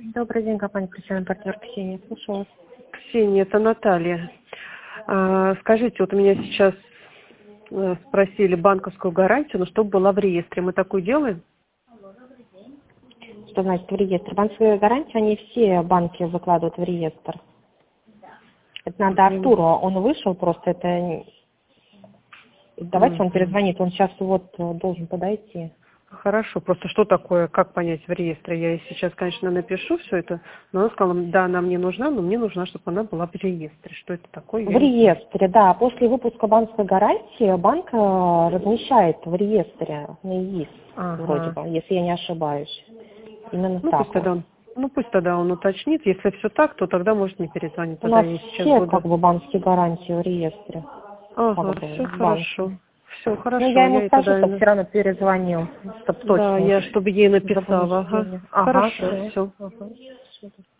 Добрый день, компания «Профессиональный партнер» Ксения. Слушаю вас. Ксения, это Наталья. Скажите, вот у меня сейчас спросили банковскую гарантию, но чтобы была в реестре. Мы такую делаем? Что значит в реестр? Банковские гарантии, они все банки выкладывают в реестр. Это надо Артуру, он вышел просто, это... Давайте он перезвонит, он сейчас вот должен подойти. Хорошо, просто что такое, как понять в реестре? Я ей сейчас, конечно, напишу все это, но она сказала, да, она мне нужна, но мне нужна, чтобы она была в реестре. Что это такое? В реестре, да. После выпуска банковской гарантии банк размещает в реестре на ИИС, вроде бы, если я не ошибаюсь. Именно так. Пусть тогда он уточнит. Если все так, то тогда может мне перезвонить. У нас все как бы банковские гарантии в реестре. Ага, все хорошо. Все хорошо. Ну, я ему скажу, чтобы все равно перезвонил, чтобы точно. Да, чтобы ей написала. Ага. Хорошо, все.